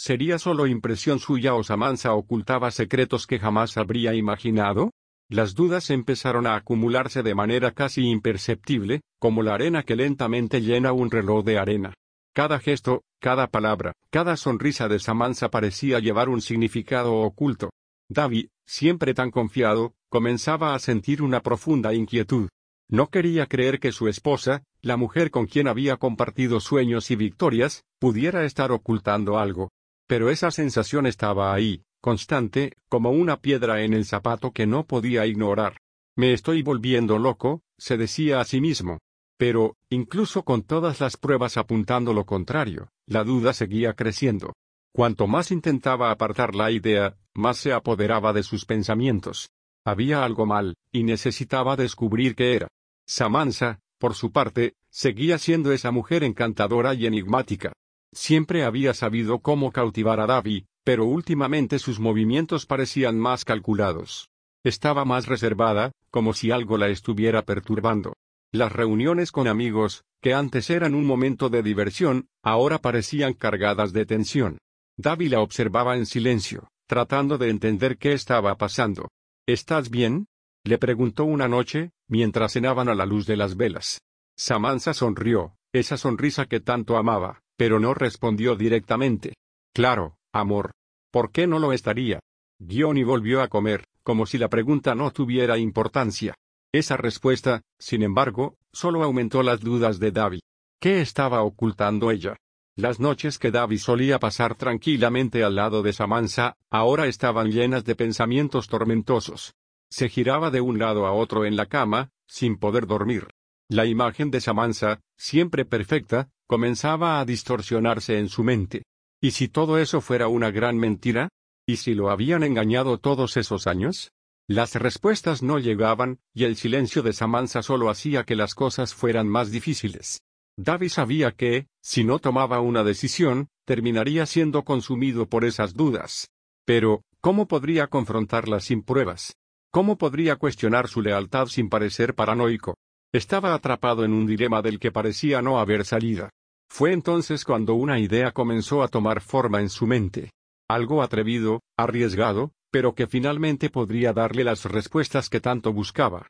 ¿Sería solo impresión suya o Samantha ocultaba secretos que jamás habría imaginado? Las dudas empezaron a acumularse de manera casi imperceptible, como la arena que lentamente llena un reloj de arena. Cada gesto, cada palabra, cada sonrisa de Samantha parecía llevar un significado oculto. David, siempre tan confiado, comenzaba a sentir una profunda inquietud. No quería creer que su esposa, la mujer con quien había compartido sueños y victorias, pudiera estar ocultando algo. Pero esa sensación estaba ahí, constante, como una piedra en el zapato que no podía ignorar. Me estoy volviendo loco, se decía a sí mismo. Pero, incluso con todas las pruebas apuntando lo contrario, la duda seguía creciendo. Cuanto más intentaba apartar la idea, más se apoderaba de sus pensamientos. Había algo mal, y necesitaba descubrir qué era. Samantha, por su parte, seguía siendo esa mujer encantadora y enigmática. Siempre había sabido cómo cautivar a David, pero últimamente sus movimientos parecían más calculados. Estaba más reservada, como si algo la estuviera perturbando. Las reuniones con amigos, que antes eran un momento de diversión, ahora parecían cargadas de tensión. David la observaba en silencio, tratando de entender qué estaba pasando. ¿Estás bien?, le preguntó una noche, mientras cenaban a la luz de las velas. Samantha sonrió, esa sonrisa que tanto amaba, pero no respondió directamente. Claro, amor. ¿Por qué no lo estaría? Johnny volvió a comer, como si la pregunta no tuviera importancia. Esa respuesta, sin embargo, solo aumentó las dudas de David. ¿Qué estaba ocultando ella? Las noches que David solía pasar tranquilamente al lado de Samantha, ahora estaban llenas de pensamientos tormentosos. Se giraba de un lado a otro en la cama, sin poder dormir. La imagen de Samantha, siempre perfecta, comenzaba a distorsionarse en su mente. ¿Y si todo eso fuera una gran mentira? ¿Y si lo habían engañado todos esos años? Las respuestas no llegaban, y el silencio de Samantha solo hacía que las cosas fueran más difíciles. David sabía que, si no tomaba una decisión, terminaría siendo consumido por esas dudas. Pero, ¿cómo podría confrontarlas sin pruebas? ¿Cómo podría cuestionar su lealtad sin parecer paranoico? Estaba atrapado en un dilema del que parecía no haber salida. Fue entonces cuando una idea comenzó a tomar forma en su mente. Algo atrevido, arriesgado, pero que finalmente podría darle las respuestas que tanto buscaba.